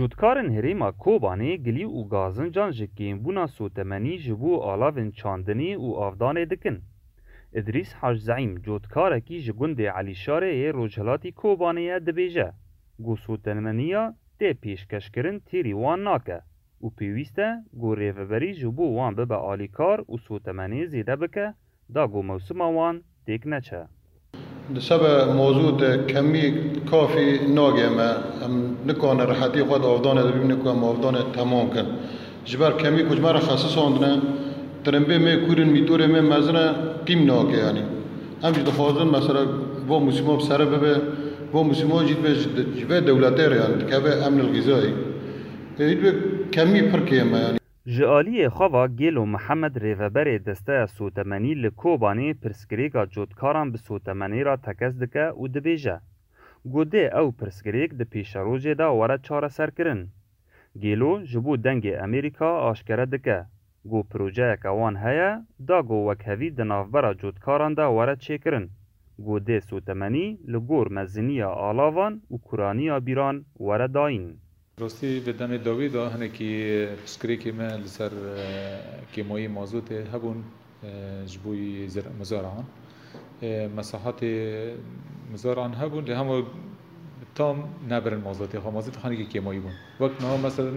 جوتکارن هریما کوبانê gilî û gazincan ji kêmbûna sotemenî ji bo alavên çandinê û avdanê dikin. İdrîs Haczeîm cotkarekî ji gundê Elîşarê yê Rojhilatê Kobaniyê dibêje, got sotemeniya tê pêşkêşkirin têrî wan nake û pêwîst e got rêveberî ji bo wan bibe alîkar û sotemenê zêde bike da got mewsima wan têk neçe. سبب موضوع کمی کافی ناگهمه هم نکنه راحتی خود آفدان دبیم نکنم آفدان تمام کن جبر کمی کجمر خصوص آندنه ترنبه می کورن میتوره می مزنه قیم ناگه یعنی هم جد خواهدن مثلا با موسیما بسره ببه با موسیما جد به جوه دولته یعنی تکوه امن الغذایی جد به کمی پرکیمه یعنی جالیه خوا گیلو محمد ریوبر دسته سوتمنی لکوبانی پرسکریگا جودکاران به سوتمنی را تکس دکه و دبیجه. گوده او پرسکریگ ده پیشروجه دا وره چاره سر کرن. گیلو جبو دنگ امریکا آشکره دکه. گو پروژه کوان هیا دا گو وکهوی دنافبرا جودکاران دا وره چه کرن. گوده سوتمنی لگور مزنی آلاوان و کرانی بیران وره داین. راستی به دم داوی دا هنه که پسکری که من لسر کیمایی مازوت هبون جبوی مزارعان مساحات مزارعان هبون لی همه تام نبرن مازوت خانه که کیمایی بون وقت نه مثلا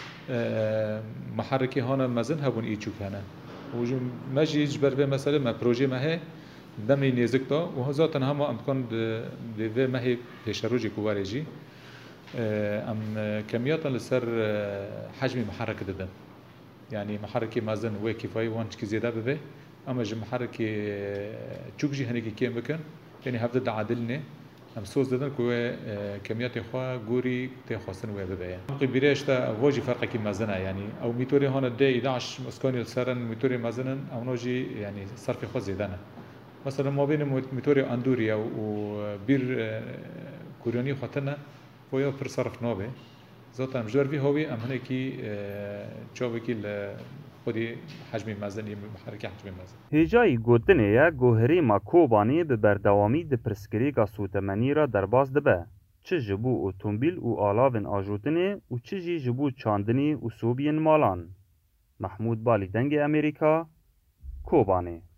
محرکی هانا مزن هبون ای چوک هنه و جو مجی جبر به مثلا ما پروژه ماه دم نیزک دا و هزاتن همه امکان به ماه پیشروجی کوارجی ام كميات لسر حجم محرك ددن يعني محرك مازن و كفايه وانش كي زياده به اما جو محرك تشوكجي هنيك كيم بكن يعني هبدا عادلني ام سوز ددن كو كميات اخوا غوري تي خاصن و به يعني قبيريش تا واجي فرق كي مازنه يعني او ميتوري هون د 11 مسكوني لسرن ميتوري مازنن او نوجي يعني صرف خو زيدانه مثلا ما بين ميتوري اندوريا و بير كوريوني خاطرنا ويا پر صرف نابه ذات هم جوری هوی ام هنه کی چاوی کی خودی حجم مزنی محرک حجم مزن هجای گوتنه یا گوهری ما کوبانی به بردوامی د پرسکریگا سوتمنی را درباز دبه چه جبو اتومبیل و آلاون آجوتنه و چه جبو چاندنی و سوبین مالان محمود بالی دنگ امریکا کوبانی